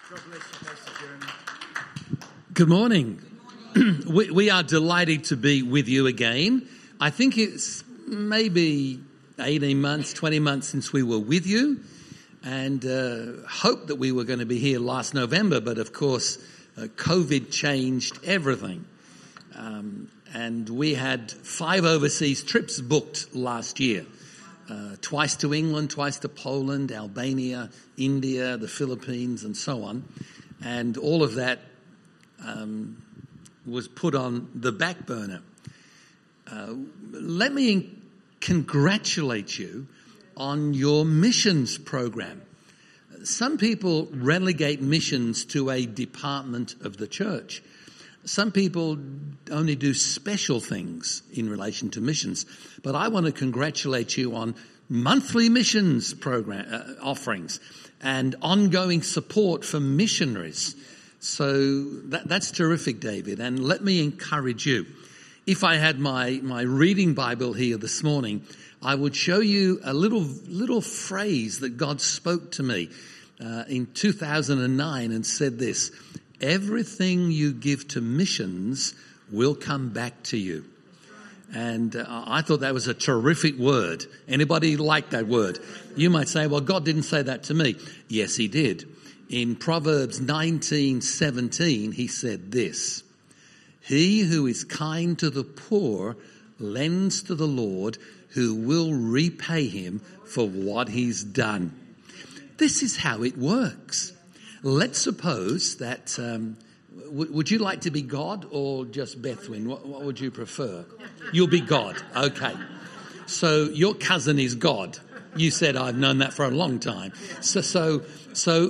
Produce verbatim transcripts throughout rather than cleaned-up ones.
God bless you, Pastor Jeremy. Good morning. Good morning. we, we are delighted to be with you again. I think it's maybe eighteen months, twenty months since we were with you, and uh, hoped that we were going to be here last November, but of course uh, COVID changed everything. Um, and we had five overseas trips booked last year. Uh, twice to England, twice to Poland, Albania, India, the Philippines, and so on. And all of that um, was put on the back burner. Uh, let me congratulate you on your missions program. Some people relegate missions to a department of the church. Some people only do special things in relation to missions. But I want to congratulate you on monthly missions program uh, offerings and ongoing support for missionaries. So that, that's terrific, David. And let me encourage you. If I had my, my reading Bible here this morning, I would show you a little little phrase that God spoke to me uh, in two thousand nine and said this: everything you give to missions will come back to you. And uh, I thought that was a terrific word. Anybody like that word? You might say, well, God didn't say that to me. Yes, he did. In Proverbs nineteen seventeen, he said this: he who is kind to the poor lends to the Lord, who will repay him for what he's done. This is how it works. Let's suppose that, um, w- would you like to be God or just Bethwyn? What, what would you prefer? You'll be God. Okay. So your cousin is God. You said, I've known that for a long time. So, so, so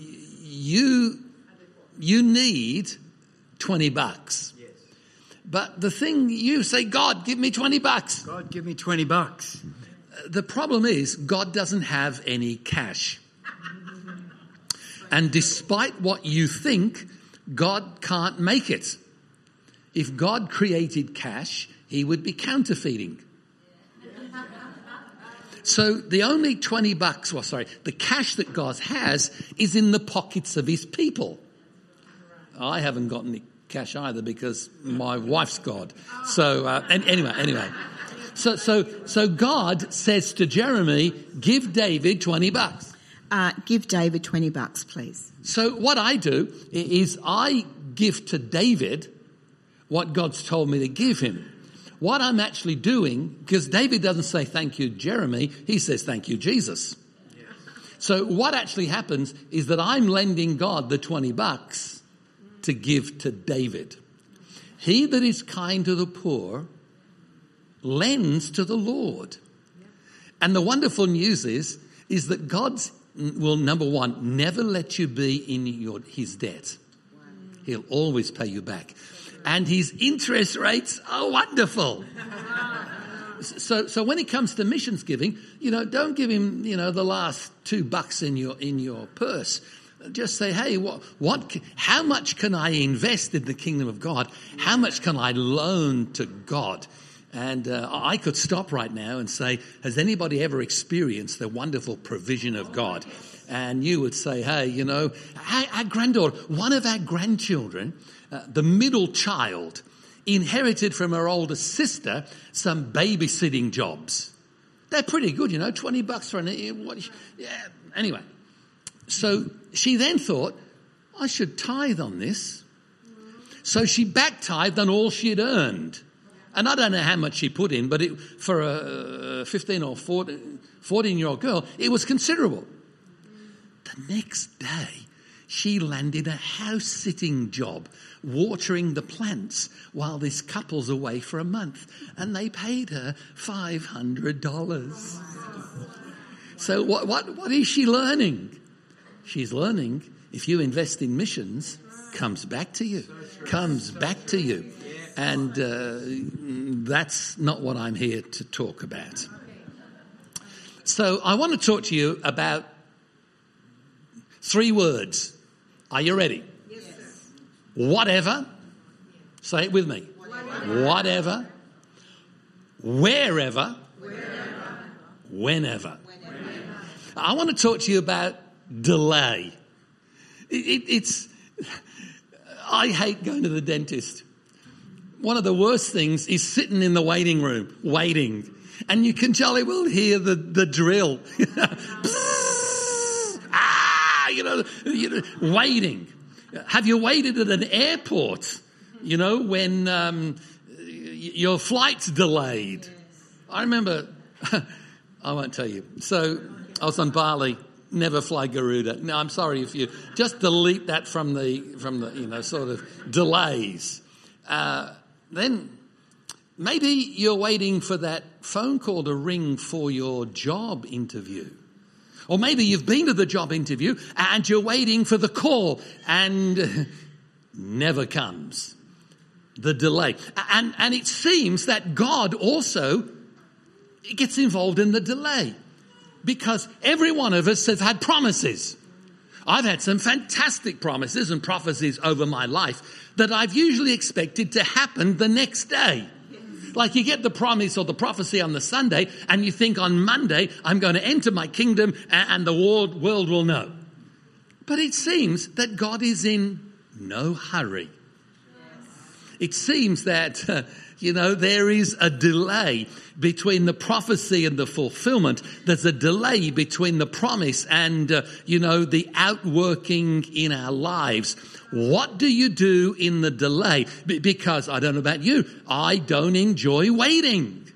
you, you need twenty bucks. Yes. But the thing you say, God, give me twenty bucks. God, give me twenty bucks. The problem is God doesn't have any cash. And despite what you think, God can't make it. If God created cash, he would be counterfeiting. So the only twenty bucks, well, sorry, the cash that God has is in the pockets of his people. I haven't got any cash either because my wife's God. So uh, and anyway, anyway. So so so God says to Jeremy, give David twenty bucks. Uh, give David twenty bucks, please. So what I do is I give to David what God's told me to give him. What I'm actually doing, because David doesn't say thank you, Jeremy, he says thank you, Jesus. Yes. So what actually happens is that I'm lending God the twenty bucks to give to David. He that is kind to the poor lends to the Lord. And the wonderful news is, is that God's will, number one, never let you be in your his debt. He'll always pay you back. And his interest rates are wonderful. So, so when it comes to missions giving, you know, don't give him, you know, the last two bucks in your in your purse. Just say, hey, what, what, how much can I invest in the kingdom of God? How much can I loan to God? And uh, I could stop right now and say, has anybody ever experienced the wonderful provision of God? And you would say, hey, you know, our, our granddaughter, one of our grandchildren, uh, the middle child, inherited from her older sister some babysitting jobs. They're pretty good, you know, twenty bucks for an... What, yeah, anyway. So she then thought, I should tithe on this. So she back tithed on all she'd earned. And I don't know how much she put in, but it, for a fifteen or fourteen-year-old girl, it was considerable. The next day, she landed a house-sitting job, watering the plants while this couple's away for a month. And they paid her five hundred dollars. So what, what, what is she learning? She's learning if you invest in missions, comes back to you, comes back to you. And uh, that's not what I'm here to talk about. So I want to talk to you about three words. Are you ready? Yes. Whatever. Say it with me. Whatever. Whatever. Wherever. Wherever. Whenever. Whenever. I want to talk to you about delay. It, it, it's, I hate going to the dentist. One of the worst things is sitting in the waiting room, waiting. And you can jolly well hear the, the drill. ah, you know, you know, waiting. Have you waited at an airport, you know, when um, your flight's delayed? I remember, I won't tell you. So I was on Bali, never fly Garuda. No, I'm sorry if you, just delete that from the, from the you know, sort of delays. Uh, then maybe you're waiting for that phone call to ring for your job interview. Or maybe you've been to the job interview and you're waiting for the call and never comes. The delay. And, and it seems that God also gets involved in the delay. Because every one of us have had promises. I've had some fantastic promises and prophecies over my life that I've usually expected to happen the next day. Like you get the promise or the prophecy on the Sunday and you think on Monday, I'm going to enter my kingdom and the world, world will know. But it seems that God is in no hurry. It seems that, uh, you know, there is a delay between the prophecy and the fulfillment. There's a delay between the promise and, uh, you know, the outworking in our lives. What do you do in the delay? B- because I don't know about you, I don't enjoy waiting.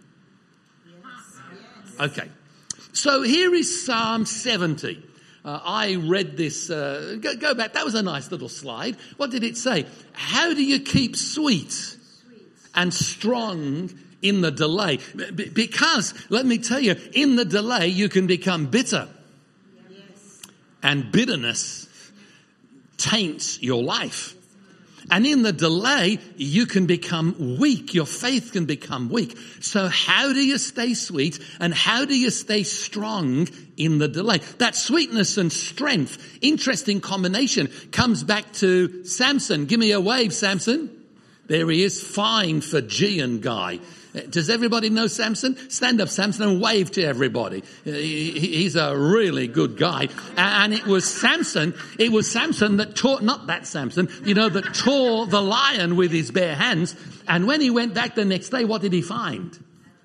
Okay. So here is Psalm seventy. Uh, I read this, uh, go, go back, that was a nice little slide. What did it say? How do you keep sweet and strong in the delay? B- because, let me tell you, in the delay you can become bitter. Yes. And bitterness taints your life. And in the delay, you can become weak. Your faith can become weak. So how do you stay sweet and how do you stay strong in the delay? That sweetness and strength, interesting combination, comes back to Samson. Give me a wave, Samson. There he is, fine Fijian guy. Does everybody know Samson? Stand up, Samson, and wave to everybody. He's a really good guy. And it was Samson, it was Samson that taught, not that Samson, you know, that tore the lion with his bare hands. And when he went back the next day, what did he find?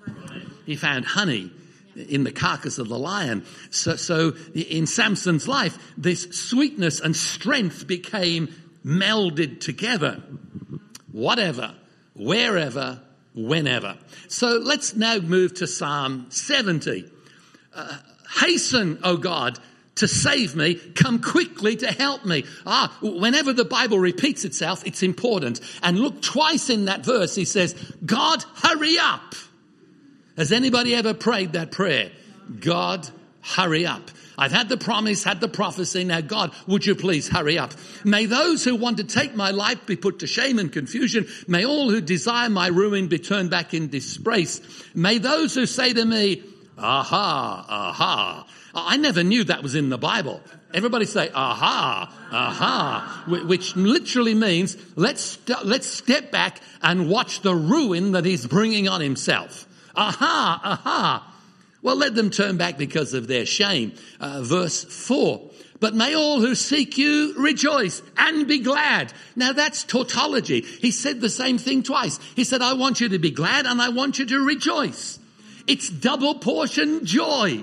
He found honey in the carcass of the lion. So, so in Samson's life, this sweetness and strength became melded together. Whatever, wherever, whenever. So let's now move to Psalm seventy. Uh, Hasten, O God, to save me. Come quickly to help me. Ah, whenever the Bible repeats itself, it's important. And look, twice in that verse, he says, God, hurry up. Has anybody ever prayed that prayer? God, hurry up. I've had the promise, had the prophecy. Now, God, would you please hurry up? May those who want to take my life be put to shame and confusion. May all who desire my ruin be turned back in disgrace. May those who say to me, aha, aha. I never knew that was in the Bible. Everybody say, aha, aha, which literally means let's, st- let's step back and watch the ruin that he's bringing on himself. Aha, aha. Well, let them turn back because of their shame. Uh, verse four. But may all who seek you rejoice and be glad. Now that's tautology. He said the same thing twice. He said, I want you to be glad and I want you to rejoice. It's double portion joy.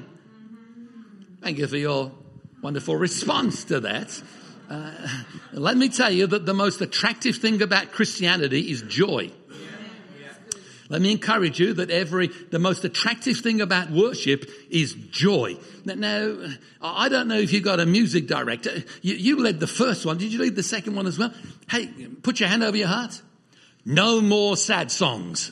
Thank you for your wonderful response to that. Uh, let me tell you that the most attractive thing about Christianity is joy. Let me encourage you that every, the most attractive thing about worship is joy. Now, now I don't know if you got a music director. You, you led the first one. Did you lead the second one as well? Hey, put your hand over your heart. No more sad songs.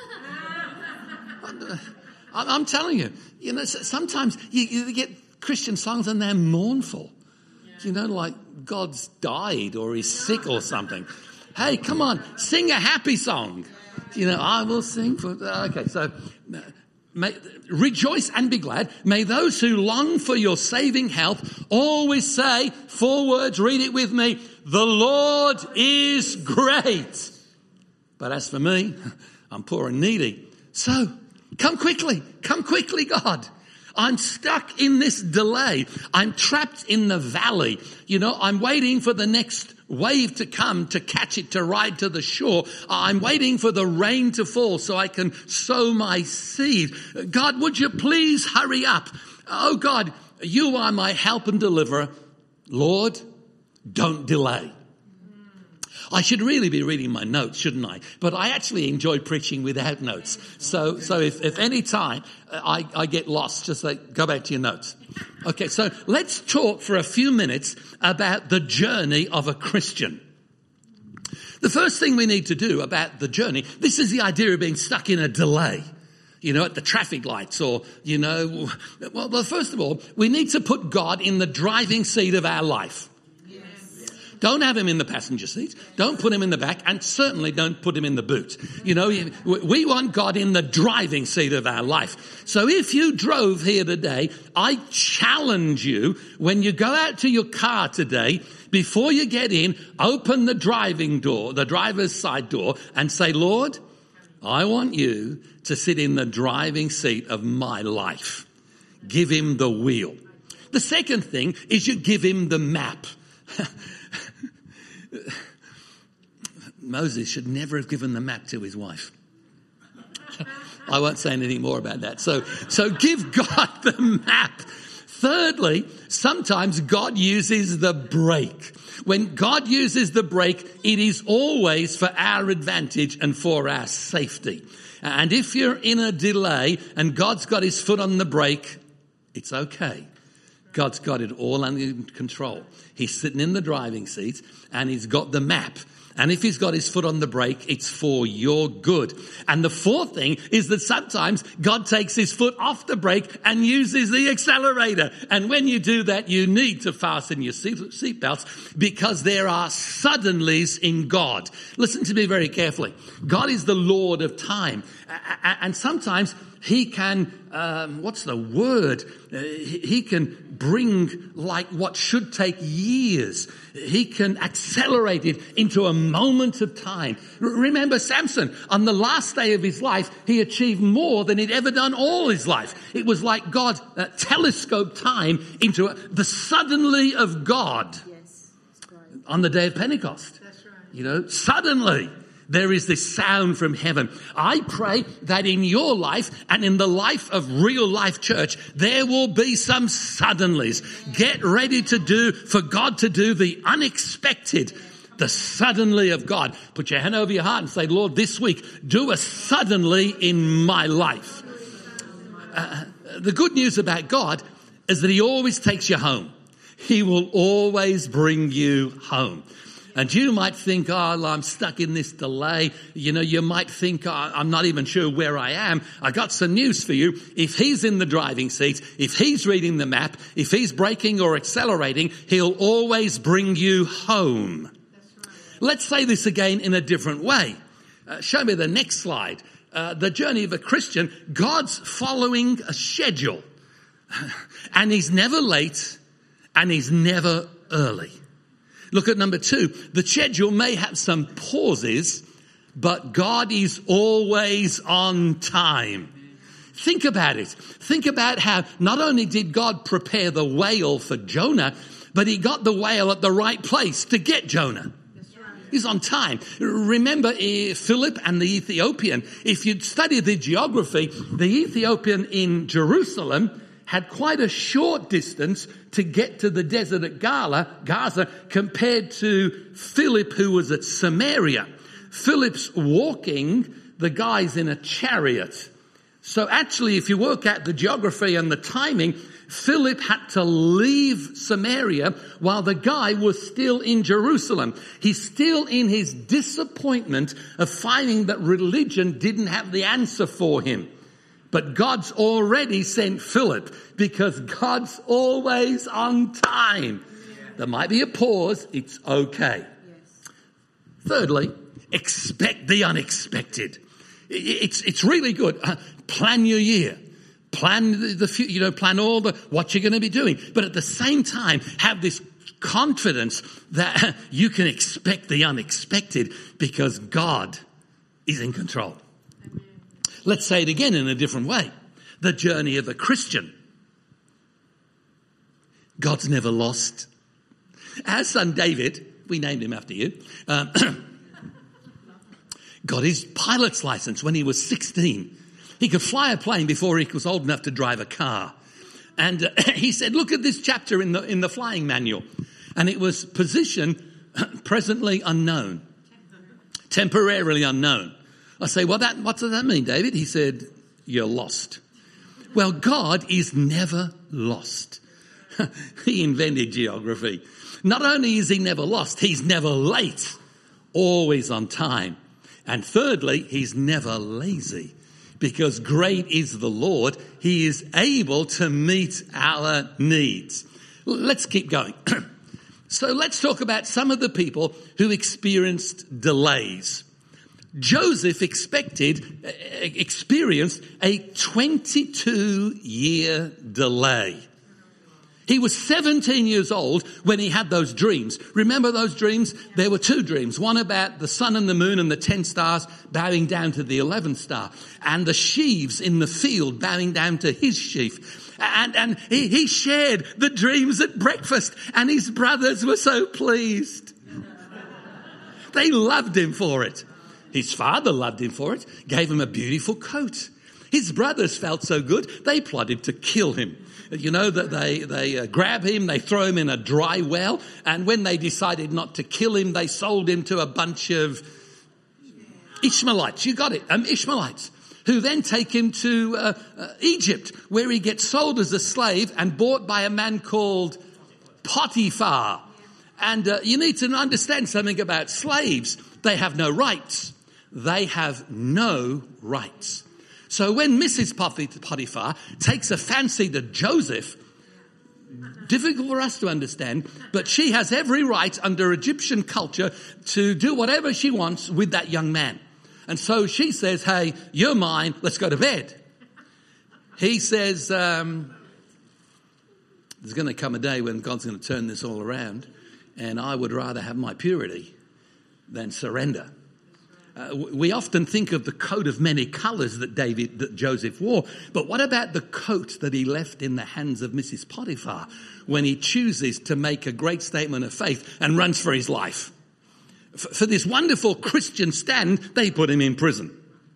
I'm telling you, you know, sometimes you, you get Christian songs and they're mournful. You know, like God's died or he's sick or something. Hey, come on, sing a happy song. You know, I will sing for, okay, so may, rejoice and be glad. May those who long for your saving health always say, four words, read it with me, the Lord is great. But as for me, I'm poor and needy. So come quickly, come quickly, God. I'm stuck in this delay. I'm trapped in the valley. You know, I'm waiting for the next wave to come to catch it, to ride to the shore. I'm waiting for the rain to fall so I can sow my seed. God, would you please hurry up? Oh God, you are my help and deliverer. Lord, don't delay. I should really be reading my notes, shouldn't I? But I actually enjoy preaching without notes. So so if, if any time I, I get lost, just like, go back to your notes. Okay, so let's talk for a few minutes about the journey of a Christian. The first thing we need to do about the journey, this is the idea of being stuck in a delay. You know, at the traffic lights or, you know, well, well, first of all, we need to put God in the driving seat of our life. Don't have him in the passenger seat. Don't put him in the back, and certainly don't put him in the boot. You know, we want God in the driving seat of our life. So if you drove here today, I challenge you, when you go out to your car today, before you get in, open the driving door, the driver's side door, and say, Lord, I want you to sit in the driving seat of my life. Give him the wheel. The second thing is you give him the map. Moses should never have given the map to his wife. I won't say anything more about that. So, so give God the map. Thirdly, sometimes God uses the brake. When God uses the brake, it is always for our advantage and for our safety. And if you're in a delay and God's got his foot on the brake, it's okay. God's got it all under control. He's sitting in the driving seat and he's got the map. And if he's got his foot on the brake, it's for your good. And the fourth thing is that sometimes God takes his foot off the brake and uses the accelerator. And when you do that, you need to fasten your seat belts because there are suddenlies in God. Listen to me very carefully. God is the Lord of time. And sometimes he can, um, what's the word? Uh, he can bring like what should take years. He can accelerate it into a moment of time. R- remember Samson, on the last day of his life, he achieved more than he'd ever done all his life. It was like God uh, telescoped time into a, the suddenly of God. Yes, that's right. On the day of Pentecost. That's right. You know, suddenly. There is this sound from heaven. I pray that in your life and in the life of Real Life Church, there will be some suddenlies. Get ready to do, for God to do the unexpected, the suddenly of God. Put your hand over your heart and say, Lord, this week, do a suddenly in my life. Uh, the good news about God is that he always takes you home. He will always bring you home. And you might think, oh, I'm stuck in this delay. You know, you might think, oh, I'm not even sure where I am. I got some news for you. If he's in the driving seat, if he's reading the map, if he's braking or accelerating, he'll always bring you home. That's right. Let's say this again in a different way. Uh, show me the next slide. Uh, the journey of a Christian, God's following a schedule. And he's never late and he's never early. Look at number two. The schedule may have some pauses, but God is always on time. Think about it. Think about how not only did God prepare the whale for Jonah, but he got the whale at the right place to get Jonah. He's on time. Remember uh, Philip and the Ethiopian. If you'd studied the geography, the Ethiopian in Jerusalem had quite a short distance to get to the desert at Gaza, Gaza compared to Philip, who was at Samaria. Philip's walking, the guy's in a chariot. So actually, if you work out the geography and the timing, Philip had to leave Samaria while the guy was still in Jerusalem. He's still in his disappointment of finding that religion didn't have the answer for him. But God's already sent Philip because God's always on time. There might be a pause. It's okay. Yes. Thirdly, expect the unexpected. It's it's really good. Uh, plan your year. Plan the, the you know plan all the what you're going to be doing. But at the same time, have this confidence that you can expect the unexpected because God is in control. Let's say it again in a different way. The journey of a Christian. God's never lost. Our son David, we named him after you, um, got his pilot's license when he was sixteen. He could fly a plane before he was old enough to drive a car. And uh, he said, look at this chapter in the in the flying manual. And it was position presently unknown, temporarily unknown. I say, well, that, what does that mean, David? He said, you're lost. Well, God is never lost. He invented geography. Not only is he never lost, he's never late, always on time. And thirdly, he's never lazy, because great is the Lord. He is able to meet our needs. Let's keep going. So let's talk about some of the people who experienced delays. Joseph expected, experienced a twenty-two year delay. He was seventeen years old when he had those dreams. Remember those dreams? There were two dreams. One about the sun and the moon and the ten stars bowing down to the eleventh star, and the sheaves in the field bowing down to his sheaf. And, and he, he shared the dreams at breakfast, and his brothers were so pleased. They loved him for it. His father loved him for it, gave him a beautiful coat. His brothers felt so good, they plotted to kill him. You know, that they, they uh, grab him, they throw him in a dry well, and when they decided not to kill him, they sold him to a bunch of Ishmaelites. You got it, um, Ishmaelites, who then take him to uh, uh, Egypt, where he gets sold as a slave and bought by a man called Potiphar. And uh, you need to understand something about slaves. They have no rights. They have no rights. So when Missus Potiphar takes a fancy to Joseph, difficult for us to understand, but she has every right under Egyptian culture to do whatever she wants with that young man. And so she says, hey, you're mine, let's go to bed. He says, um, there's going to come a day when God's going to turn this all around, and I would rather have my purity than surrender. Uh, we often think of the coat of many colours that David, that Joseph wore, but what about the coat that he left in the hands of Missus Potiphar when he chooses to make a great statement of faith and runs for his life? For, for this wonderful Christian stand, they put him in prison.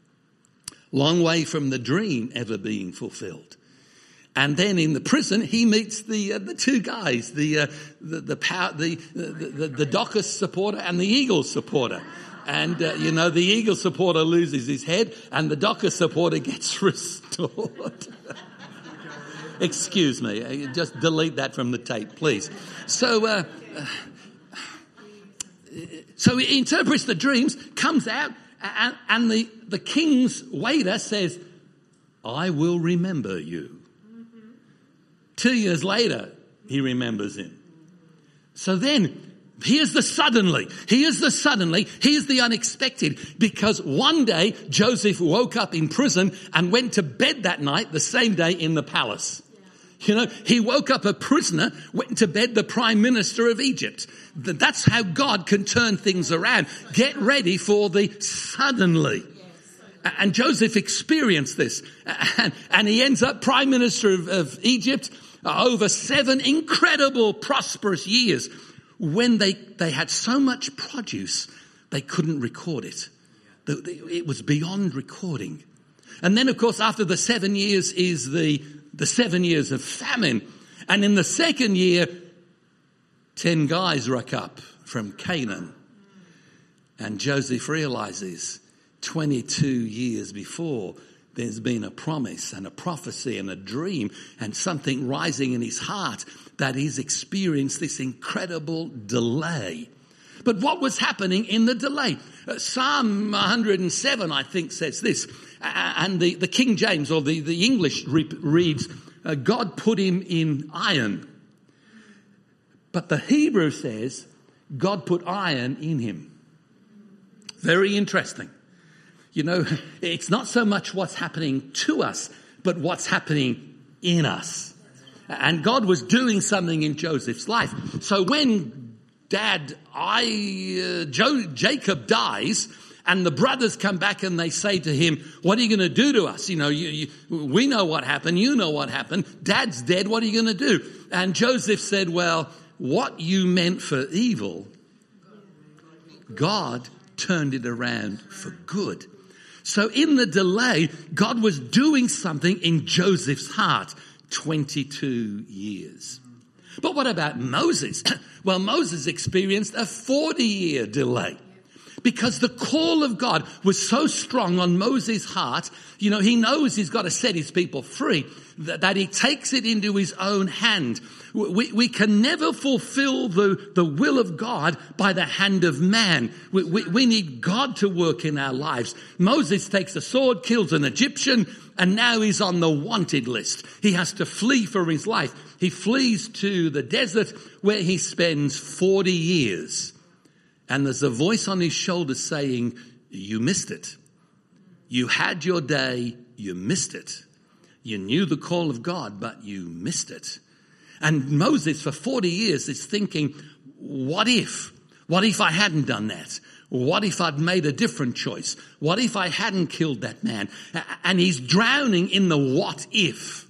Long way from the dream ever being fulfilled. And then in the prison, he meets the uh, the two guys, the uh, the the, power, the, the the the Docus supporter and the Eagles supporter. And, uh, you know, the Eagle supporter loses his head and the Docker supporter gets restored. Excuse me. Just delete that from the tape, please. So, uh, so he interprets the dreams, comes out, and, and the, the king's waiter says, I will remember you. Mm-hmm. Two years later, he remembers him. So then, here's the suddenly, here's the suddenly, here's the unexpected, because one day Joseph woke up in prison and went to bed that night the same day in the palace. You know, he woke up a prisoner, went to bed the prime minister of Egypt. That's how God can turn things around. Get ready for the suddenly. And Joseph experienced this, and, and he ends up prime minister of, of Egypt uh, over seven incredible prosperous years. When they, they had so much produce, they couldn't record it. It was beyond recording. And then, of course, after the seven years is the, the seven years of famine. And in the second year, ten guys rock up from Canaan. And Joseph realizes twenty-two years before, there's been a promise and a prophecy and a dream and something rising in his heart that he's experienced this incredible delay. But what was happening in the delay? Uh, Psalm one hundred seven, I think, says this. Uh, and the, the King James, or the, the English re- reads, uh, God put him in iron. But the Hebrew says, God put iron in him. Very interesting. You know, it's not so much what's happening to us, but what's happening in us. And God was doing something in Joseph's life. So when Dad, I, uh, Joe, Jacob dies, And the brothers come back and they say to him, what are you going to do to us? You know, you, you, we know what happened. You know what happened. Dad's dead. What are you going to do? And Joseph said, well, what you meant for evil, God turned it around for good. So in the delay, God was doing something in Joseph's heart. twenty-two years. But what about Moses? Well, Moses experienced a forty-year delay. Because the call of God was so strong on Moses' heart, you know, he knows he's got to set his people free, that, that he takes it into his own hand. We, we can never fulfill the, the will of God by the hand of man. We, we, we need God to work in our lives. Moses takes a sword, kills an Egyptian, and now he's on the wanted list. He has to flee for his life. He flees to the desert where he spends forty years. And there's a voice on his shoulder saying, you missed it. You had your day, you missed it. You knew the call of God, but you missed it. And Moses for forty years is thinking, what if? What if I hadn't done that? What if I'd made a different choice? What if I hadn't killed that man? And he's drowning in the what if.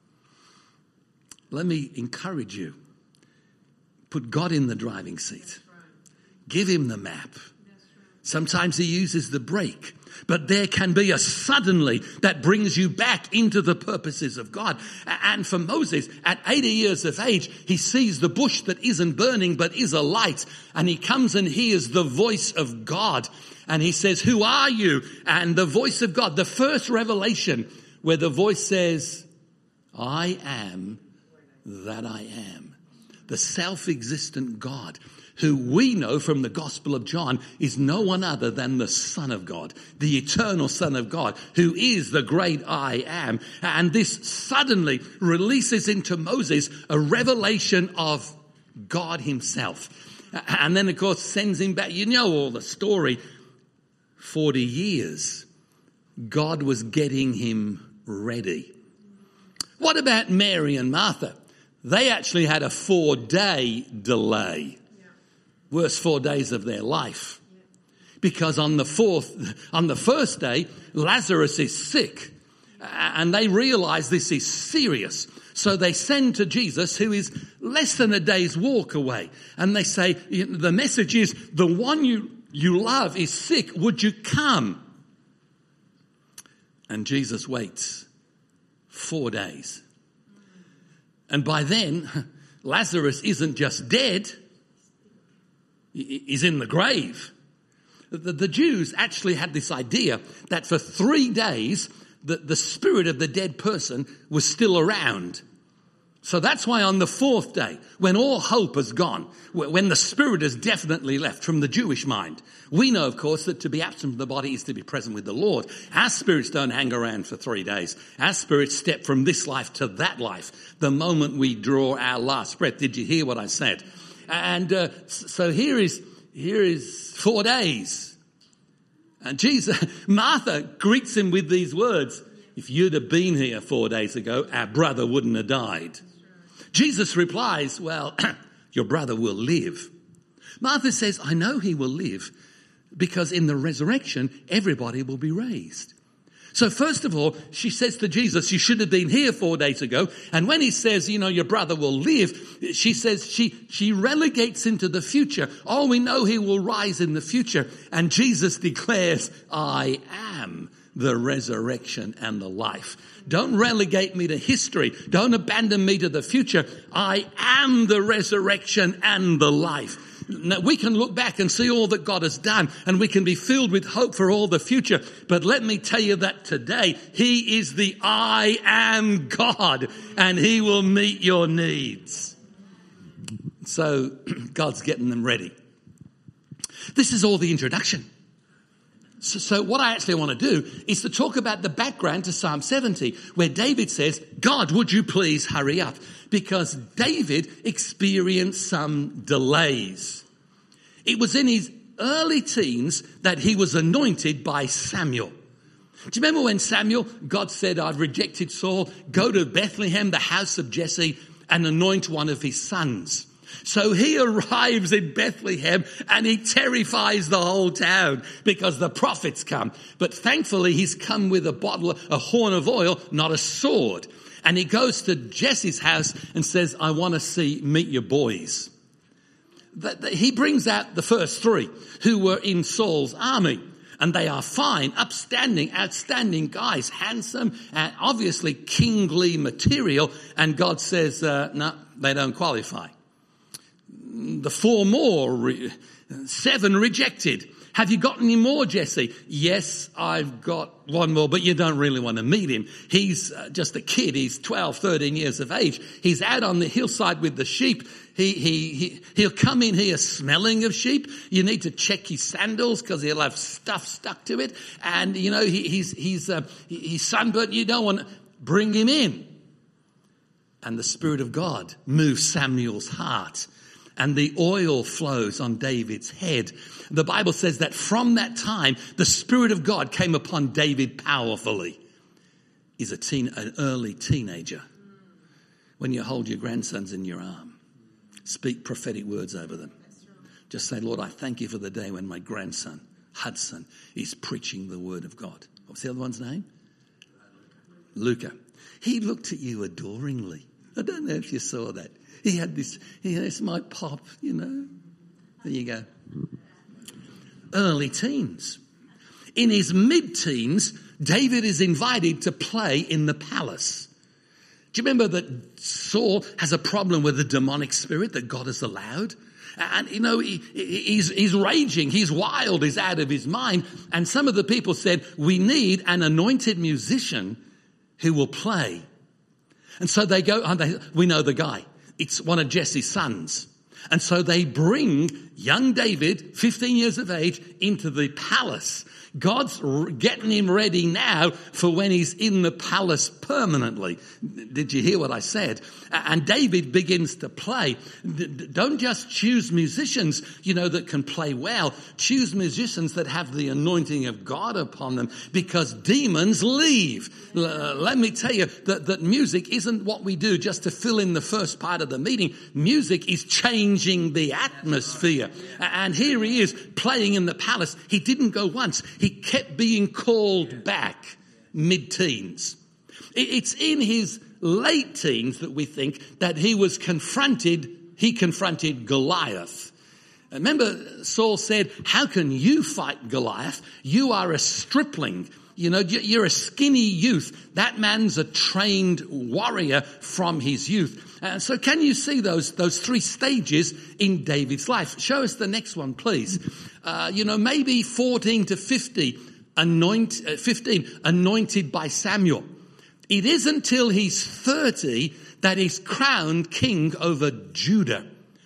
Let me encourage you. Put God in the driving seat. Give him the map. Sometimes he uses the brake. But there can be a suddenly that brings you back into the purposes of God. And for Moses, at eighty years of age, he sees the bush that isn't burning but is alight. And he comes and hears the voice of God. And he says, who are you? And the voice of God, the first revelation where the voice says, I am that I am. The self-existent God, who we know from the Gospel of John is no one other than the Son of God, the eternal Son of God, who is the great I am. And this suddenly releases into Moses a revelation of God himself. And then, of course, sends him back. You know all the story. forty years, God was getting him ready. What about Mary and Martha? They actually had a four-day delay. Worst four days of their life. Because on the fourth, on the first day, Lazarus is sick. And they realize this is serious. So they send to Jesus, who is less than a day's walk away. And they say, the message is, the one you, you love is sick. Would you come? And Jesus waits four days. And by then, Lazarus isn't just dead. Is in the grave. The, the Jews actually had this idea that for three days, the, the spirit of the dead person was still around. So that's why on the fourth day, when all hope has gone, when the spirit has definitely left from the Jewish mind, we know, of course, that to be absent from the body is to be present with the Lord. Our spirits don't hang around for three days. Our spirits step from this life to that life the moment we draw our last breath. Did you hear what I said? And uh, so here is here is four days. And Jesus, Martha greets him with these words. If you'd have been here four days ago, our brother wouldn't have died. Jesus replies, well, your brother will live. Martha says, I know he will live because in the resurrection, everybody will be raised. So first of all, she says to Jesus, you should have been here four days ago. And when he says, you know, your brother will live, she says, she, she relegates into the future. Oh, we know he will rise in the future. And Jesus declares, I am the resurrection and the life. Don't relegate me to history. Don't abandon me to the future. I am the resurrection and the life. Now, we can look back and see all that God has done, and we can be filled with hope for all the future. But let me tell you that today, he is the I am God, and he will meet your needs. So God's getting them ready. This is all the introduction. So, so what I actually want to do is to talk about the background to Psalm seventy, where David says, God, would you please hurry up? Because David experienced some delays. It was in his early teens that he was anointed by Samuel. Do you remember when Samuel, God said, I've rejected Saul, go to Bethlehem, the house of Jesse, and anoint one of his sons. So he arrives in Bethlehem and he terrifies the whole town because the prophets come. But thankfully he's come with a bottle, a horn of oil, not a sword. And he goes to Jesse's house and says, I want to see, meet your boys. He brings out the first three who were in Saul's army. And they are fine, upstanding, outstanding guys, handsome, and obviously kingly material. And God says, uh, no, they don't qualify. The four more, re- seven rejected. Have you got any more, Jesse? Yes, I've got one more, but you don't really want to meet him. He's uh, just a kid. He's twelve, thirteen years of age. He's out on the hillside with the sheep. He, he, he, he'll come in here smelling of sheep. You need to check his sandals because he'll have stuff stuck to it. And, you know, he, he's, he's, uh, he's sunburnt. You don't want to bring him in. And the Spirit of God moves Samuel's heart. And the oil flows on David's head. The Bible says that from that time, the Spirit of God came upon David powerfully. He's a teen, an early teenager. When you hold your grandsons in your arm, speak prophetic words over them. Just say, Lord, I thank you for the day when my grandson, Hudson, is preaching the word of God. What's the other one's name? Luca. He looked at you adoringly. I don't know if you saw that. He had this, he had this, my pop, you know. There you go. Early teens. In his mid-teens, David is invited to play in the palace. Do you remember that Saul has a problem with the demonic spirit that God has allowed? And, you know, he, he's, he's raging, he's wild, he's out of his mind. And some of the people said, we need an anointed musician who will play. And so they go, and they, we know the guy. It's one of Jesse's sons. And so they bring young David, fifteen years of age, into the palace. God's getting him ready now for when he's in the palace permanently. Did you hear what I said? And David begins to play. Don't just choose musicians, you know, that can play well. Choose musicians that have the anointing of God upon them, because demons leave. Let me tell you that, that music isn't what we do just to fill in the first part of the meeting. Music is changing the atmosphere. And here he is playing in the palace. He didn't go once. He kept being called back mid-teens. It's in his late teens that we think that he was confronted, he confronted Goliath. Remember, Saul said, how can you fight Goliath? You are a stripling. You know, you're a skinny youth. That man's a trained warrior from his youth. Uh, so can you see those, those three stages in David's life? Show us the next one, please. Uh, you know, maybe fourteen to fifty, anoint, uh, fifteen, anointed by Samuel. It isn't till he's thirty that he's crowned king over Judah.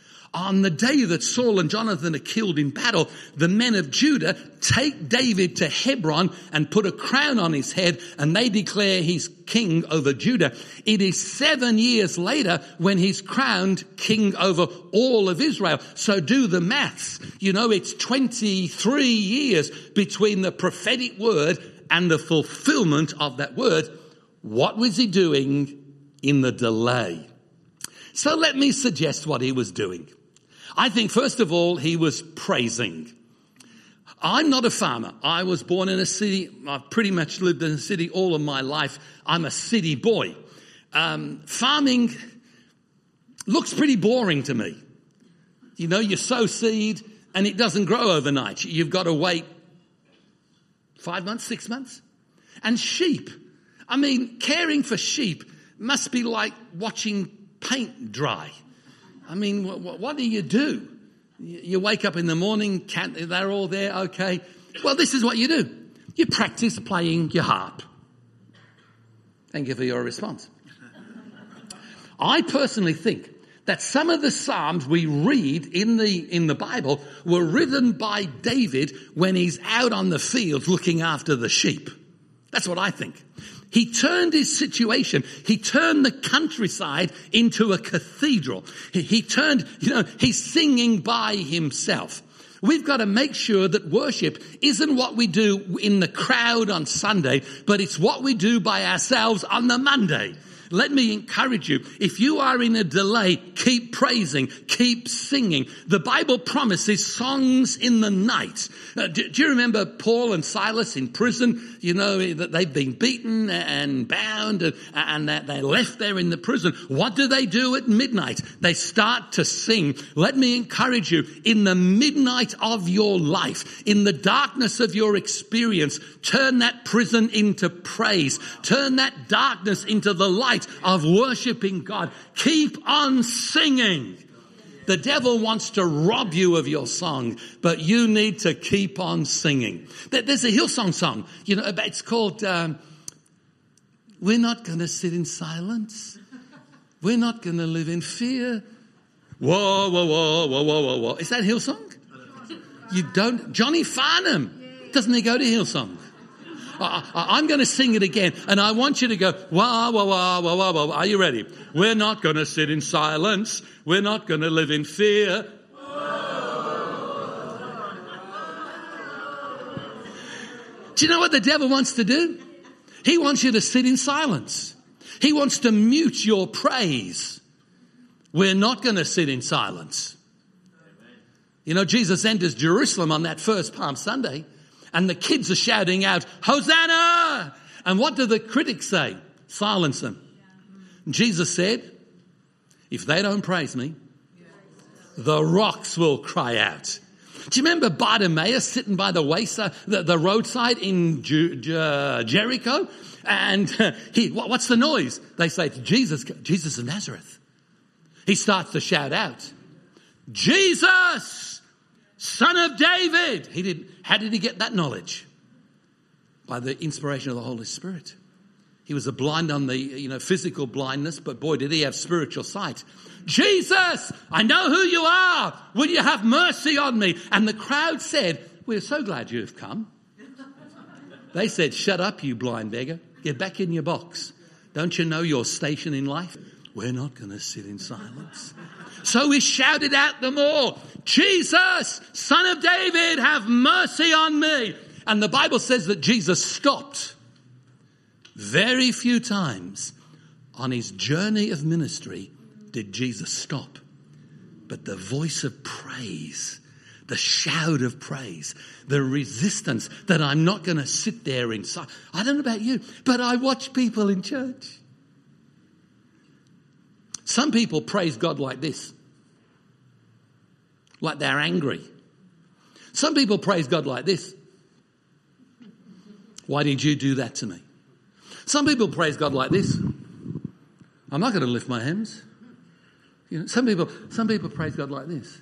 On the day that Saul and Jonathan are killed in battle, the men of Judah take David to Hebron and put a crown on his head, and they declare he's king over Judah. It is seven years later when he's crowned king over all of Israel. So do the maths. You know, it's twenty-three years between the prophetic word and the fulfillment of that word. What was he doing in the delay? So let me suggest what he was doing. I think, first of all, he was praising. I'm not a farmer. I was born in a city. I've pretty much lived in a city all of my life. I'm a city boy. Um, farming looks pretty boring to me. You know, you sow seed and it doesn't grow overnight. You've got to wait five months, six months. And sheep. I mean, caring for sheep must be like watching paint dry. I mean, what, what do you do? You wake up in the morning, can't, they're all there, okay. Well, this is what you do. You practice playing your harp. Thank you for your response. I personally think that some of the Psalms we read in the, in the Bible were written by David when he's out on the field looking after the sheep. That's what I think. He turned his situation, he turned the countryside into a cathedral. He, he turned, you know, he's singing by himself. We've got to make sure that worship isn't what we do in the crowd on Sunday, but it's what we do by ourselves on the Monday. Let me encourage you. If you are in a delay, keep praising, keep singing. The Bible promises songs in the night. Uh, do, do you remember Paul and Silas in prison? You know, that they've been beaten and bound and, and that they left there in the prison. What do they do at midnight? They start to sing. Let me encourage you, in the midnight of your life, in the darkness of your experience, turn that prison into praise. Turn that darkness into the light of worshiping God. Keep on singing. The devil wants to rob you of your song, but you need to keep on singing. There's a Hillsong song, you know, it's called, um, we're not going to sit in silence. We're not going to live in fear. Whoa, whoa, whoa, whoa, whoa, whoa, whoa. Is that Hillsong? You don't, Johnny Farnham, doesn't he go to Hillsong? I, I, I'm going to sing it again, and I want you to go, wah, wah, wah, wah, wah, wah. Are you ready? We're not going to sit in silence. We're not going to live in fear. Do you know what the devil wants to do? He wants you to sit in silence. He wants to mute your praise. We're not going to sit in silence. You know, Jesus enters Jerusalem on that first Palm Sunday, and the kids are shouting out, Hosanna! And what do the critics say? Silence them. And Jesus said, if they don't praise me, the rocks will cry out. Do you remember Bartimaeus sitting by the wayside, the, the roadside in Ju, Ju, Jericho? And uh, he, what, what's the noise? They say, it's Jesus, Jesus of Nazareth. He starts to shout out, Jesus, Son of David. He did. How did he get that knowledge? By the inspiration of the Holy Spirit. He was a blind on the, you know, physical blindness, but boy, did he have spiritual sight. Jesus, I know who you are. Will you have mercy on me? And the crowd said, we're so glad you've come. They said, shut up, you blind beggar. Get back in your box. Don't you know your station in life? We're not going to sit in silence. So he shouted at them all, Jesus, Son of David, have mercy on me. And the Bible says that Jesus stopped very few times on his journey of ministry did Jesus stop. But the voice of praise, the shout of praise, the resistance that I'm not going to sit there in silence. I don't know about you, but I watch people in church. Some people praise God like this, like they're angry. Some people praise God like this. Why did you do that to me? Some people praise God like this. I'm not going to lift my hands. You know, some people, some people praise God like this.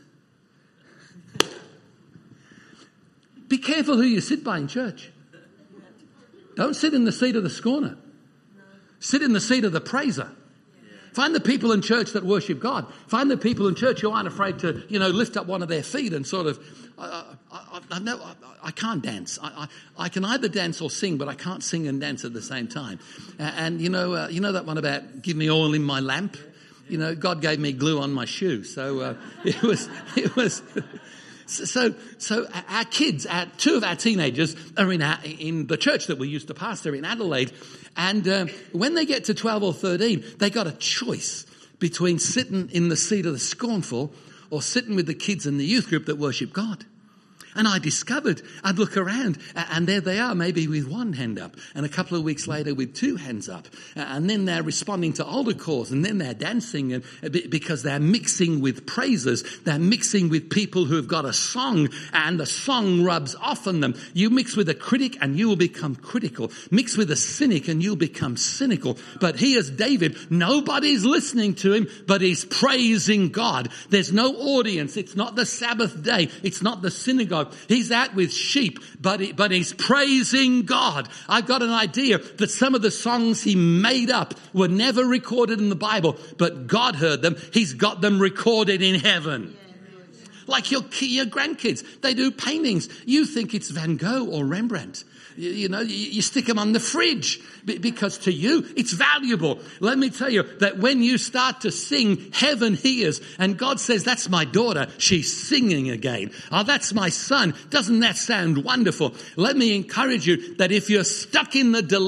Be careful who you sit by in church. Don't sit in the seat of the scorner. Sit in the seat of the praiser. Find the people in church that worship God. Find the people in church who aren't afraid to, you know, lift up one of their feet and sort of, I, I, I, no, I, I can't dance. I, I, I can either dance or sing, but I can't sing and dance at the same time. And, and you know, uh, you know that one about give me oil in my lamp? You know, God gave me glue on my shoe. So uh, it was, it was... So, so our kids, our, two of our teenagers are in our, in the church that we used to pastor in Adelaide. And uh, when they get to twelve or thirteen, they got a choice between sitting in the seat of the scornful or sitting with the kids in the youth group that worship God. And I discovered, I'd look around and there they are, maybe with one hand up, and a couple of weeks later with two hands up. And then they're responding to altar calls, and then they're dancing, and because they're mixing with praisers. They're mixing with people who have got a song, and the song rubs off on them. You mix with a critic and you will become critical. Mix with a cynic and you'll become cynical. But here's David. Nobody's listening to him, but he's praising God. There's no audience. It's not the Sabbath day. It's not the synagogue. He's out with sheep, but, he, but he's praising God. I've got an idea that some of the songs he made up were never recorded in the Bible, but God heard them. He's got them recorded in heaven. Like your, your grandkids, they do paintings. You think it's Van Gogh or Rembrandt. You, you know, you, you stick them on the fridge because to you, it's valuable. Let me tell you that when you start to sing, heaven hears. And God says, that's my daughter. She's singing again. Oh, that's my son. Doesn't that sound wonderful? Let me encourage you that if you're stuck in the delay,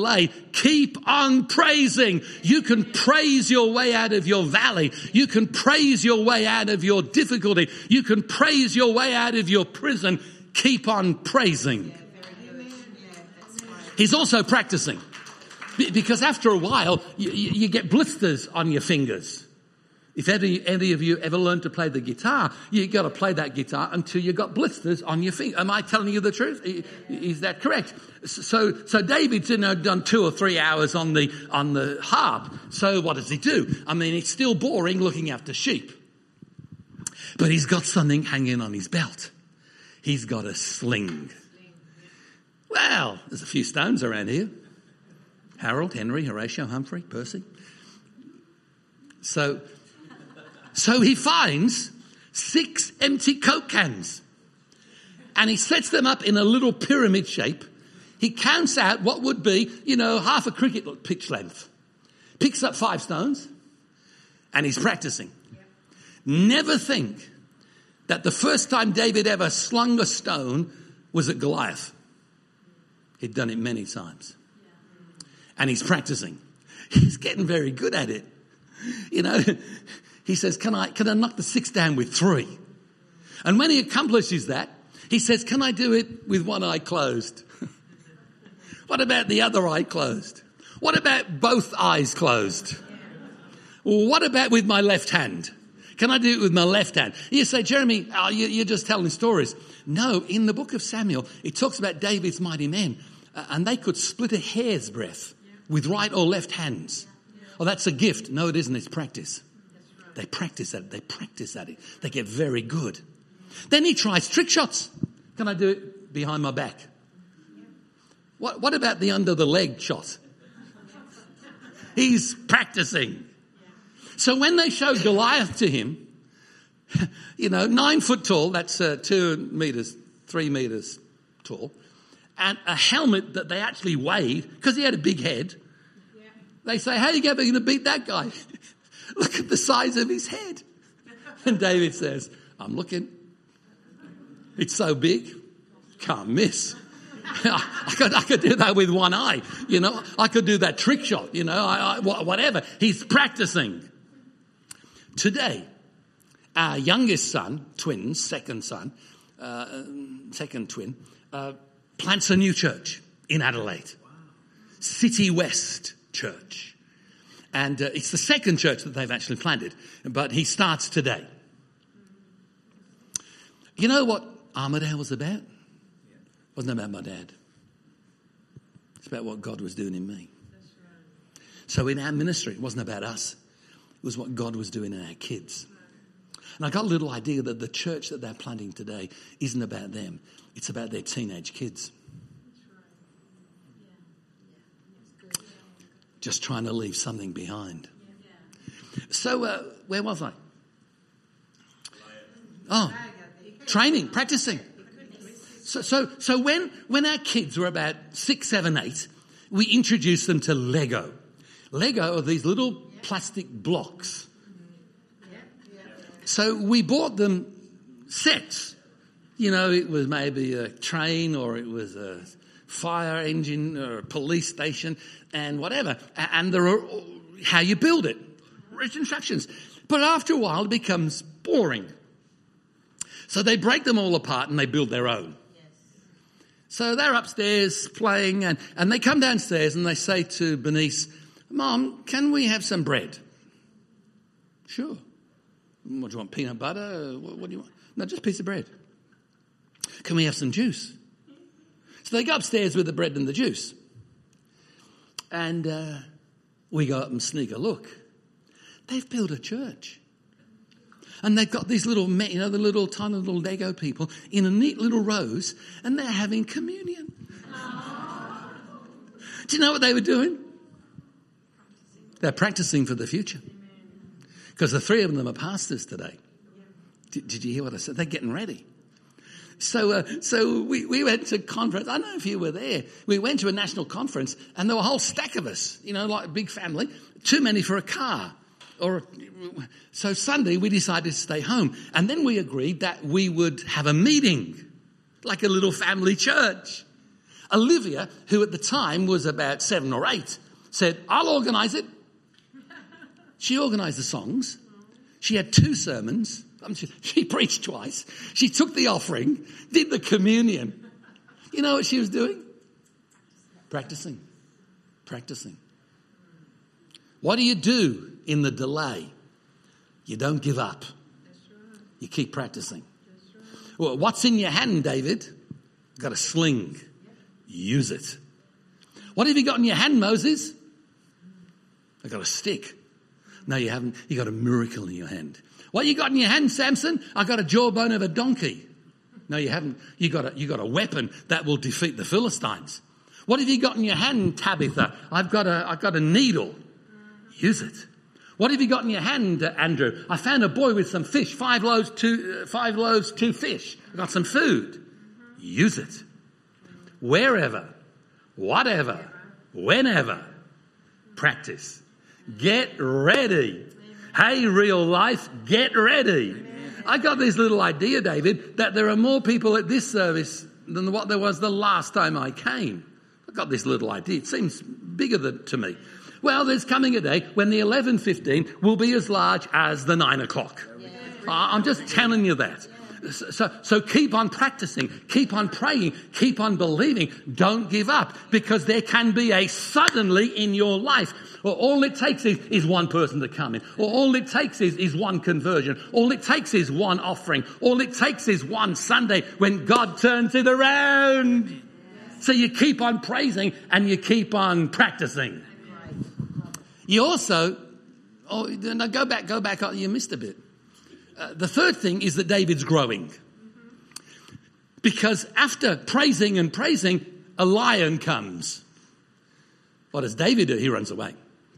Keep on praising. You can praise your way out of your valley. You can praise your way out of your difficulty. You can praise your way out of your prison. Keep on praising. He's also practicing. Because after a while, you, you get blisters on your fingers. If any, any of you ever learned to play the guitar, you got to play that guitar until you got blisters on your finger. Am I telling you the truth? Is that correct? So, so David's you know, done two or three hours on the on the harp. So what does he do? I mean, it's still boring looking after sheep, but he's got something hanging on his belt. He's got a sling. Well, there's a few stones around here. Harold, Henry, Horatio, Humphrey, Percy. So, so he finds six empty Coke cans and he sets them up in a little pyramid shape. He counts out what would be, you know, half a cricket pitch length. Picks up five stones and he's practicing. Never think that the first time David ever slung a stone was at Goliath. He'd done it many times. And he's practicing. He's getting very good at it. You know, he says, can I, can I knock the six down with three? And when he accomplishes that, he says, can I do it with one eye closed? What about the other eye closed? What about both eyes closed? Well, what about with my left hand? Can I do it with my left hand? You say, Jeremy, oh, you, you're just telling stories. No, in the book of Samuel, it talks about David's mighty men, uh, and they could split a hair's breadth with right or left hands. Oh, that's a gift. No, it isn't. It's practice. They practice at it. They practice at it. They get very good. Then he tries trick shots. Can I do it behind my back? What, what about the under the leg shot? He's practicing. So when they showed Goliath to him, you know, nine foot tall, that's uh, two meters, three meters tall, and a helmet that they actually weighed because he had a big head. Yeah. They say, how are you ever going to beat that guy? Look at the size of his head. And David says, I'm looking. It's so big, can't miss. I could, I could do that with one eye, you know. I could do that trick shot, you know, I, I, whatever. He's practicing. Today, our youngest son, twins, second son, uh, second twin, uh, plants a new church in Adelaide. Wow. City West Church. And uh, it's the second church that they've actually planted. But he starts today. You know what Armidale was about? It wasn't about my dad. It's about what God was doing in me. So in our ministry, it wasn't about us. It was what God was doing in our kids. And I got a little idea that the church that they're planting today isn't about them. It's about their teenage kids. Just trying to leave something behind. So uh, where was I? Oh, training, practicing. So, so, so when, when our kids were about six, seven, eight, we introduced them to Lego. Lego are these little plastic blocks. So we bought them sets. You know, it was maybe a train or it was a fire engine or a police station and whatever. And there are how you build it. Rich instructions. But after a while, it becomes boring. So they break them all apart and they build their own. So they're upstairs playing and, and they come downstairs and they say to Bernice, Mom, can we have some bread? Sure. What do you want, peanut butter? What, what do you want? No, just a piece of bread. Can we have some juice? So they go upstairs with the bread and the juice. And uh, we go up and sneak a look. They've built a church. And they've got these little, you know, the little tiny little Lego people in a neat little rows, and they're having communion. Do you know what they were doing? They're practicing for the future. Because the three of them are pastors today. Did, did you hear what I said? They're getting ready. So uh, so we, we went to conference. I don't know if you were there. We went to a national conference, and there were a whole stack of us, you know, like a big family. Too many for a car. Or so Sunday we decided to stay home. And then we agreed that we would have a meeting, like a little family church. Olivia, who at the time was about seven or eight, said, I'll organise it. She organised the songs. She had two sermons. She preached twice. She took the offering, did the communion. You know what she was doing? Practicing. Practicing. What do you do in the delay? You don't give up. You keep practicing. Well, what's in your hand, David? You've got a sling. Use it. What have you got in your hand, Moses? I've got a stick. No, you haven't. You got a miracle in your hand. What you got in your hand, Samson? I got a jawbone of a donkey. No, you haven't. You got a, you got a weapon that will defeat the Philistines. What have you got in your hand, Tabitha? I've got a, I've got a needle. Use it. What have you got in your hand, uh, Andrew? I found a boy with some fish. Five loaves, two, uh, five loaves, two fish. I got some food. Use it. Wherever, whatever, whenever, practice. Get ready. Hey, real life, get ready. I got this little idea, David, that there are more people at this service than what there was the last time I came. I got this little idea. It seems bigger than, to me. Well, there's coming a day when the eleven fifteen will be as large as the nine o'clock. I'm just telling you that. So, so keep on practicing, keep on praying, keep on believing. Don't give up, because there can be a suddenly in your life. Or all it takes is, is one person to come in. Or all it takes is, is one conversion. All it takes is one offering. All it takes is one Sunday when God turns it around. So you keep on praising and you keep on practicing. You also, oh, no, go back, go back. You missed a bit. Uh, the third thing is that David's growing. Because after praising and praising, a lion comes. What does David do? He runs away.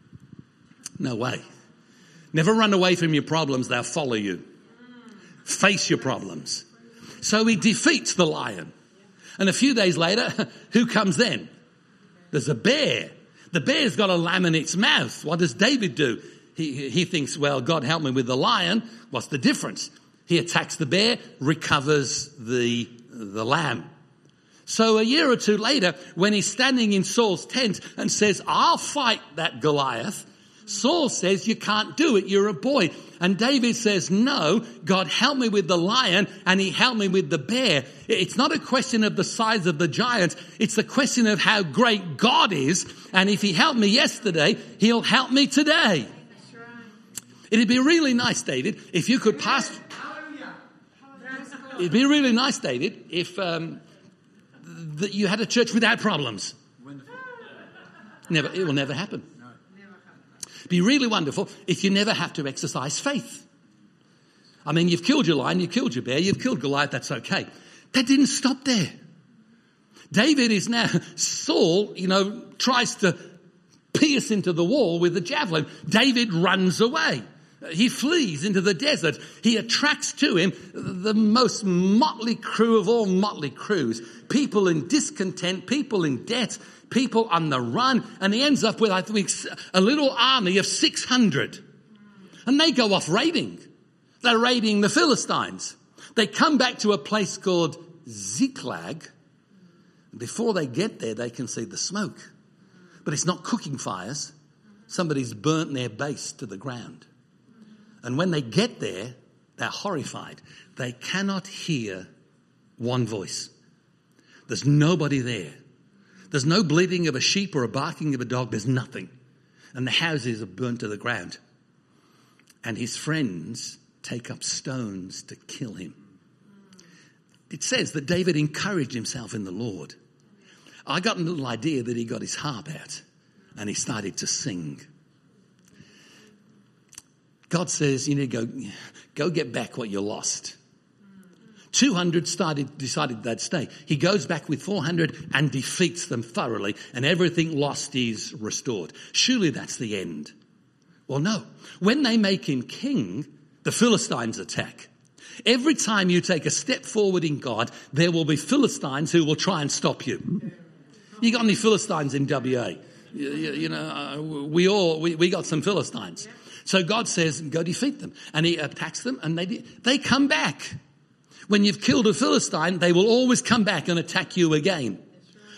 No way. Never run away from your problems. They'll follow you. Face your problems. So he defeats the lion. And a few days later, who comes then? There's a bear. The bear's got a lamb in its mouth. What does David do? He, he thinks, well, God help me with the lion. What's the difference? He attacks the bear, recovers the, the lamb. So a year or two later, when he's standing in Saul's tent and says, I'll fight that Goliath, Saul says, you can't do it, you're a boy. And David says, no, God help me with the lion, and he helped me with the bear. It's not a question of the size of the giant, it's a question of how great God is, and if he helped me yesterday, he'll help me today. That's right. It'd be really nice, David, if you could pass... It'd be really nice, David, if um, that you had a church without problems. Never, it will never happen. It'd be really wonderful if you never have to exercise faith. I mean, you've killed your lion, you've killed your bear, you've killed Goliath, that's okay. That didn't stop there. David is now, Saul, you know, tries to pierce into the wall with a javelin. David runs away. He flees into the desert. He attracts to him the most motley crew of all motley crews. People in discontent, people in debt, people on the run. And he ends up with, I think, a little army of six hundred. And they go off raiding. They're raiding the Philistines. They come back to a place called Ziklag. Before they get there, they can see the smoke. But it's not cooking fires. Somebody's burnt their base to the ground. And when they get there, they're horrified. They cannot hear one voice. There's nobody there. There's no bleating of a sheep or a barking of a dog. There's nothing. And the houses are burnt to the ground. And his friends take up stones to kill him. It says that David encouraged himself in the Lord. I got a little idea that he got his harp out and he started to sing. God says, you need to go, go get back what you lost. two hundred started, decided they'd stay. He goes back with four hundred and defeats them thoroughly, and everything lost is restored. Surely that's the end. Well, no. When they make him king, the Philistines attack. Every time you take a step forward in God, there will be Philistines who will try and stop you. You got any Philistines in W A? You, you, you know, uh, we all, we, we got some Philistines. So God says, go defeat them. And he attacks them and they they come back. When you've killed a Philistine, they will always come back and attack you again.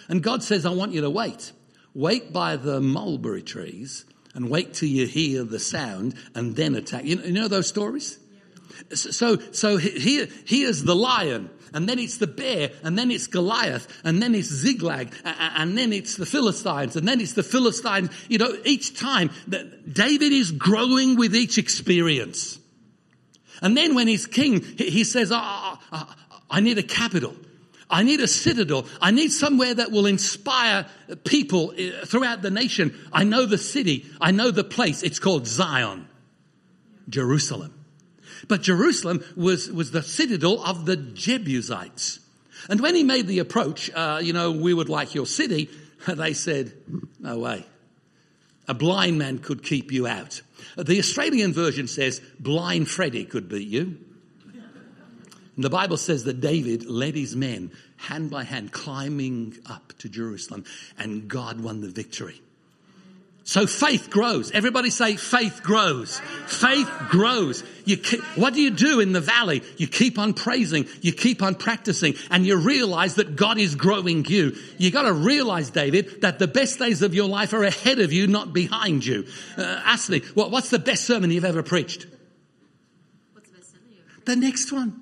And God says, I want you to wait. Wait by the mulberry trees and wait till you hear the sound and then attack. You know, you know those stories? Yeah. So, so here, here's the lion, and then it's the bear, and then it's Goliath, and then it's Ziklag, and then it's the Philistines, and then it's the Philistines. You know, each time that David is growing with each experience. And then when he's king, he says, oh, I need a capital. I need a citadel. I need somewhere that will inspire people throughout the nation. I know the city. I know the place. It's called Zion, Jerusalem. But Jerusalem was, was the citadel of the Jebusites. And when he made the approach, uh, you know, we would like your city, they said, no way. A blind man could keep you out. The Australian version says, blind Freddy could beat you. And the Bible says that David led his men hand by hand climbing up to Jerusalem, and God won the victory. So faith grows. Everybody say faith grows. Faith grows. You keep, what do you do in the valley? You keep on praising. You keep on practicing, and you realize that God is growing you. You got to realize, David, that the best days of your life are ahead of you, not behind you. Uh, ask me, what, what's the best sermon you've ever preached? What's the best sermon you've ever preached? The next one.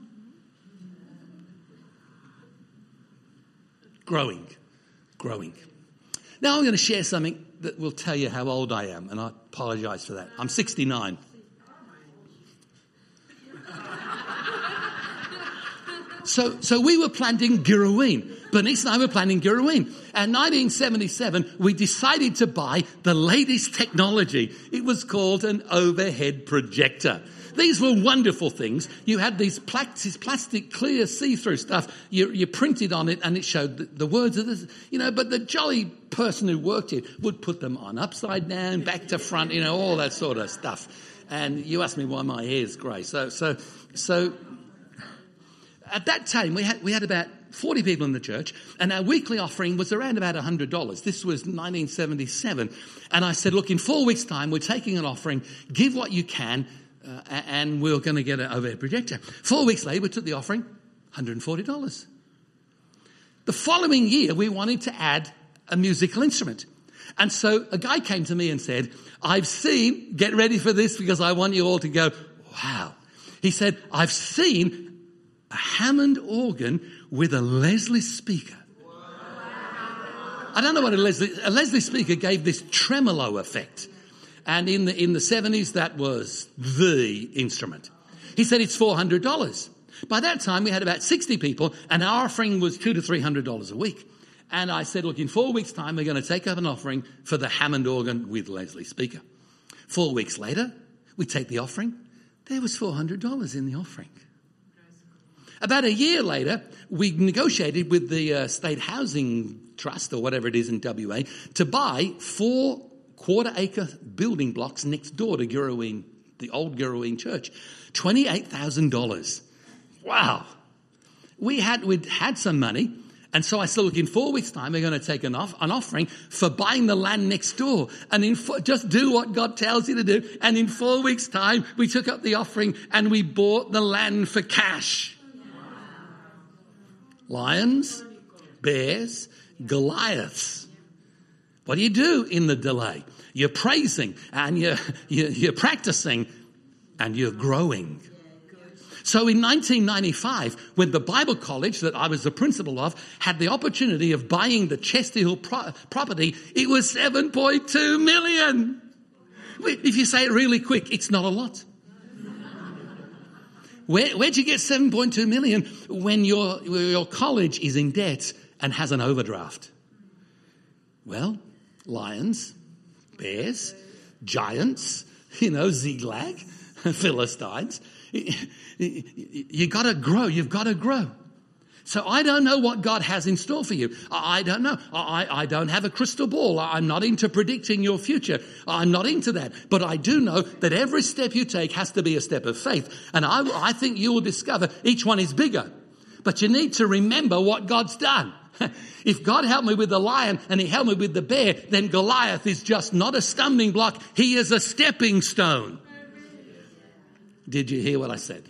Growing, growing. Now I'm going to share something that will tell you how old I am, and I apologize for that. I'm sixty-nine. So, so we were planting Girraween. Bernice and I were planting Girraween. And nineteen seventy-seven, we decided to buy the latest technology. It was called an overhead projector. These were wonderful things. You had these plastic, plastic clear see-through stuff. You, you printed on it and it showed the, the words of this, you know, but the jolly person who worked it would put them on upside down, back to front, you know, all that sort of stuff. And you asked me why my hair's grey. So, so, so at that time we had, we had about forty people in the church, and our weekly offering was around about one hundred dollars. This was nineteen seventy-seven. And I said, look, in four weeks' time, we're taking an offering. Give what you can. Uh, and we're going to get an overhead projector. Four weeks later, we took the offering, one hundred forty dollars. The following year, we wanted to add a musical instrument. And so a guy came to me and said, I've seen, get ready for this because I want you all to go, wow. He said, I've seen a Hammond organ with a Leslie speaker. Wow. I don't know what a Leslie, a Leslie speaker gave this tremolo effect. And in the in the seventies, that was the instrument. He said it's four hundred dollars. By that time, we had about sixty people, and our offering was two to three hundred dollars a week. And I said, look, in four weeks' time, we're going to take up an offering for the Hammond organ with Leslie speaker. Four weeks later, we take the offering. There was four hundred dollars in the offering. About a year later, we negotiated with the uh, State Housing Trust, or whatever it is in W A, to buy four quarter acre building blocks next door to Girraween, the old Girraween church. twenty-eight thousand dollars. Wow. We had, we'd had some money. And so I said, look, in four weeks' time, we're going to take an, off, an offering for buying the land next door. And in four, just do what God tells you to do. And in four weeks' time, we took up the offering and we bought the land for cash. Lions, bears, Goliaths. What do you do in the delay? You're praising and you're, you're, you're practicing and you're growing. So in nineteen ninety-five, when the Bible college that I was the principal of had the opportunity of buying the Chester Hill pro- property, it was seven point two million. If you say it really quick, it's not a lot. Where, where'd you get seven point two million when your, your college is in debt and has an overdraft? Well, lions, bears, giants, you know, Ziklag, Philistines. You got to grow. You've got to grow. So I don't know what God has in store for you. I don't know. I, I don't have a crystal ball. I'm not into predicting your future. I'm not into that. But I do know that every step you take has to be a step of faith. And I, I think you will discover each one is bigger. But you need to remember what God's done. If God helped me with the lion and he helped me with the bear, then Goliath is just not a stumbling block. He is a stepping stone. Did you hear what I said?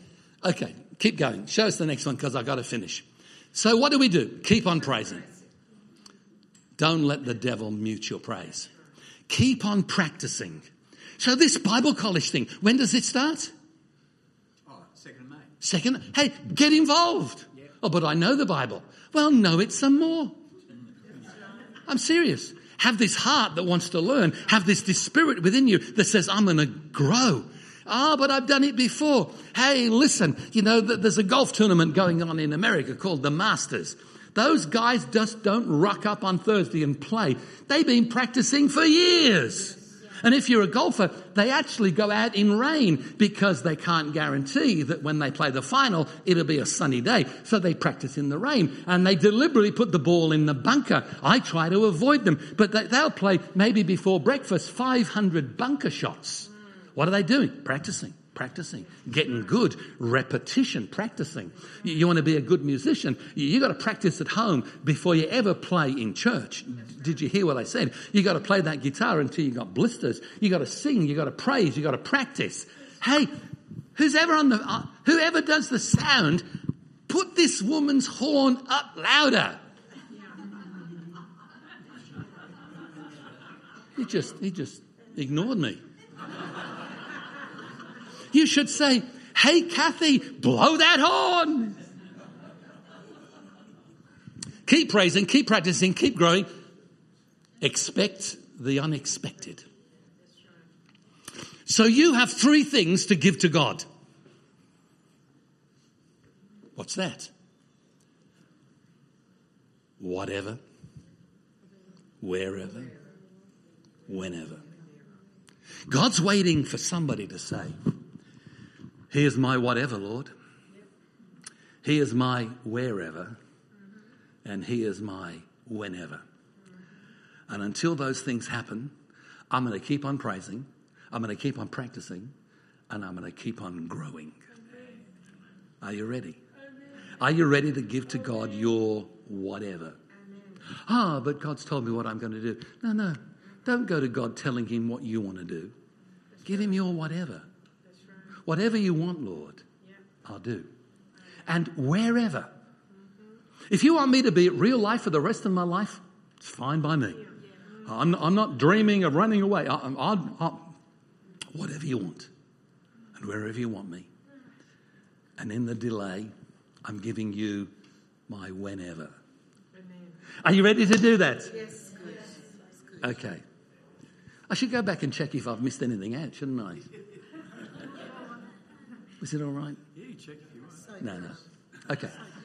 Okay, keep going. Show us the next one because I've got to finish. So what do we do? Keep on praising. Don't let the devil mute your praise. Keep on practicing. So this Bible college thing, when does it start? Oh, second of May. Second, hey, get involved. Yeah. Oh, but I know the Bible. Well, know it some more. I'm serious. Have this heart that wants to learn. Have this, this spirit within you that says, I'm going to grow. Ah, oh, but I've done it before. Hey, listen, you know, there's a golf tournament going on in America called the Masters. Those guys just don't rock up on Thursday and play. They've been practicing for years. And if you're a golfer, they actually go out in rain because they can't guarantee that when they play the final, it'll be a sunny day. So they practice in the rain and they deliberately put the ball in the bunker. I try to avoid them, but they, they'll play maybe before breakfast five hundred bunker shots. What are they doing? Practicing, practicing, getting good, repetition, practicing. You, you want to be a good musician, you, you got to practice at home before you ever play in church. Did you hear what I said? You got to play that guitar until you got blisters. You got to sing, you got to praise, you got to practice. Hey, who's ever on the, uh, whoever does the sound, put this woman's horn up louder. He just, he just ignored me. You should say, hey, Kathy, blow that horn. Keep praising, keep practicing, keep growing. Expect the unexpected. So you have three things to give to God. What's that? Whatever, wherever, whenever. God's waiting for somebody to say, here's my whatever, Lord. Here's my wherever. And here's my whenever. And until those things happen, I'm going to keep on praising. I'm going to keep on practicing. And I'm going to keep on growing. Are you ready? Are you ready to give to God your whatever? Ah, oh, but God's told me what I'm going to do. No, no. Don't go to God telling him what you want to do. Give him your whatever. Whatever you want, Lord, I'll do. And wherever. If you want me to be at real life for the rest of my life, it's fine by me. I'm, I'm not dreaming of running away. I, I, I, whatever you want. And wherever you want me. And in the delay, I'm giving you my whenever. Are you ready to do that? Yes. Okay. I should go back and check if I've missed anything out, shouldn't I? Is it all right? Yeah, you check if you want. No, no. Okay.